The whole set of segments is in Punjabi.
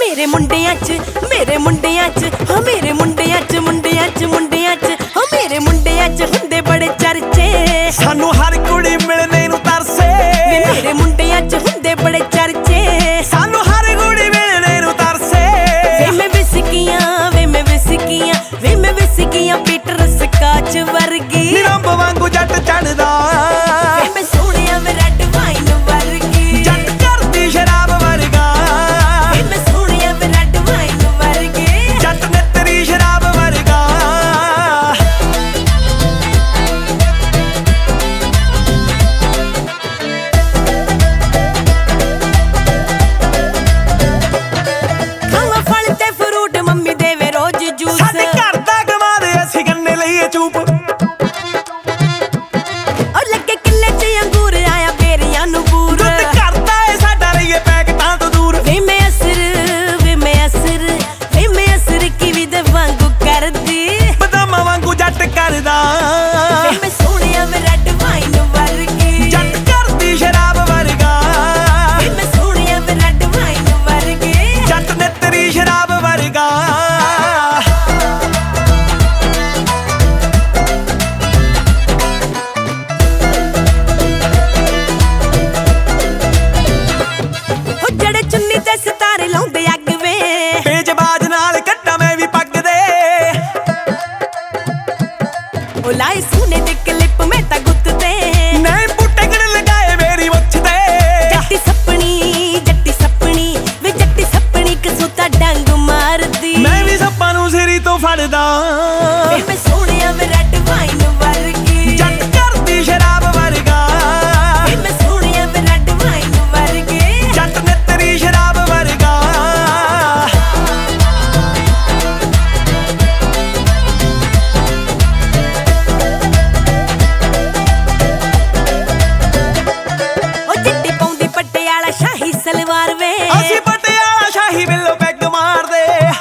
ਮੇਰੇ ਮੁੰਡਿਆਂ 'ਚ ਹਾਂ ਮੇਰੇ ਮੁੰਡਿਆਂ 'ਚ ਹਾਂ ਮੇਰੇ ਮੁੰਡਿਆਂ 'ਚ ਹੁੰਦੇ ਬੜੇ ਚਰਚੇ ਸਾਨੂੰ ਹਰ ਕੁੜੀ ਮਿਲਣੇ ਨੂੰ ਤਰਸੇ ਮੇਰੇ ਮੁੰਡਿਆਂ 'ਚ ਹੁੰਦੇ ਬੜੇ ਚਰਚੇ ਸਾਨੂੰ ਹਰ ਕੁੜੀ ਮਿਲਣੇ ਨੂੰ ਤਰਸੇ ਵੇ ਮੈਂ ਵਿਸਕੀਆਂ ਪੀਟਰ ਸਕਾਚ ਵਰਗੀ ਨਿਰੰਬ ਵਾਂਗੂ ਜੱਟ ਚੜਦਾ ਵੇ ਮੈਂ ਸੋਹਣਿਆ ਵੇ ਰੈੱਡ ਵਾਈਨ ਵਰਗੀ ਜੱਟ ਕਰਦੀ ਸ਼ਰਾਬ ਵਰਗਾ ਵੇ ਮੈਂ ਸੋਹਣਿਆ ਵੇ ਰੈੱਡ ਵਾਈਨ ਵਰਗੀ ਜੱਟ ਨੇ ਤੇਰੀ ਸ਼ਰਾਬ ਵਰਗਾ ਖਾਵਾਂ ਫਲ ਤੇ ਫਰੂਟ ਮੰਮੀ ਦੇਵੇ ਰੋਜ਼ ਜੂਸ ਸਾਡੇ ਘਰ ਦਾ ਕਮਾਦੇ ਅਸੀਂ ਗੰਨੇ ਲਈਏ ਚੂਪ ਔਰ ਲੱਗੇ ਕਿੱਲੇ 'ਚ ਅੰਗੂਰ ਆਇਆ ਬੇਰੀਆਂ ਨੂੰ ਬੂਰ ਦੁੱਧ ਕਰਦਾ ਏ ਸਾਡਾ ਲਈਏ ਪੈਕਟਾਂ ਤੋਂ ਦੂਰ ਵੇ ਮੈਂ ਅਸਰ ਕਿਵੀ ਦੇ ਵਾਂਗੂ ਕਰਦੀ ਬਦਾਮਾਂ ਵਾਂਗੂ ਜੱਟ ਕਰਦਾ ਵੇ ਮੈਂ ਸੋਹਣਿਆ ਵੇ ਰੈੱਡ ਵਾਈਨ ਵਰਗੀ ਜੱਟ ਕਰਦੀ ਸ਼ਰਾਬ ਵਰਗਾ ਵੇ ਮੈਂ ਸੋਹਣਿਆ ਵੇ ਰੈੱਡ ਵਾਈਨ ਵਰਗੀ ਜੱਟ ਨੇ ਤੇਰੀ ਸ਼ਰਾਬ ਵਰਗਾ ਹੋ ਜਿਹੜੇ ਚੁੰਨੀ ਤੇ ਸਿਤਾਰੇ ਲਾਉਂਦੇ ਅੱਗ ਵੇ ਤੇਜਬਾਜ਼ ਨਾਲ ਕੱਟਾ ਮੈਂ ਵੀ ਪੱਗ ਦੇ ਉਹ ਲਾਏ ਸੋਨੇ ਦੇ ਕਲਿੱਪ ਮੈਂ ਤਾਂ ਗੁੱਤ ਤੇ ਨਹੀਂ ਬੂਟੇ ਗੜ ਲਗਾਏ ਮੇਰੀ ਮੁੱਛ ਤੇ ਜੱਟੀ ਸੱਪਣੀ ਕਸੂਤਾ ਡੰਗ ਮਾਰਦੀ ਮੈਂ ਵੀ ਸੱਪਾਂ ਨੂੰ ਸਿਰੀ ਤੋਂ ਫੜਦਾ ਵੇ ਮੈਂ ਸੋਹਣਿਆ ਵੇ ਰੈੱਡ ਵਾਈਨ ਵਰਗੀ ਜੱਟ ਕਰਦੀ ਸ਼ਰਾਬ ਵਰਗਾ ਵੇ ਮੈਂ ਸੋਹਣਿਆ ਵੇ ਰੈੱਡ ਵਾਈਨ ਵਰਗੀ ਜੱਟ ਨੇ ਤੇਰੀ ਸ਼ਰਾਬ ਵਰਗਾ ਉਹ ਚਿੱਟੀ ਪਾਉਂਦੀ ਪਟਿਆਲਾ ਸ਼ਾਹੀ ਸਲਵਾਰ ਵੇ ਅਸੀਂ ਪਟਿਆਲਾ ਸ਼ਾਹੀ ਵਿੱਲੋ ਪੈਗ ਮਾਰਦੇ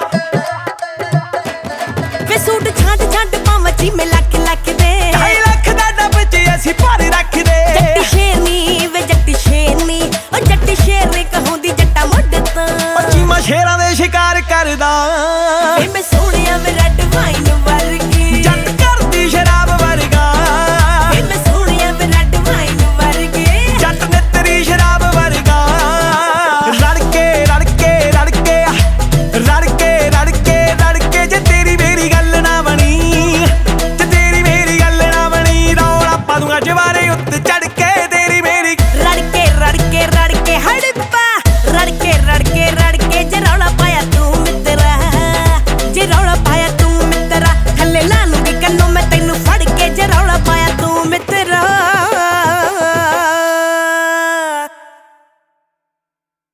ਵੇ ਸੂਟ ਛੱਡ ਪਾਵਾਂ ਚੀਮੇ ਲੱਖ ਦੇ 2.5 ਲੱਖ ਦਾ ਡੱਬ 'ਚ ਅਸੀਂ ਭਰ ਰੱਖਦੇ ਜੱਟੀ ਸ਼ੇਰਨੀ ਵੇ ਜੱਟੀ ਸ਼ੇਰਨੀ ਉਹ ਜੱਟੀ ਸ਼ੇਰਨੀ ਕਹਾਉਂਦੀ ਜੱਟਾ ਮੁੱਢ ਤੋਂ ਉਹ ਚੀਮਾ ਸ਼ੇਰਾਂ ਦੇ ਸ਼ਿਕਾਰ ਕਰਦਾ ਵੇ ਮੈਂ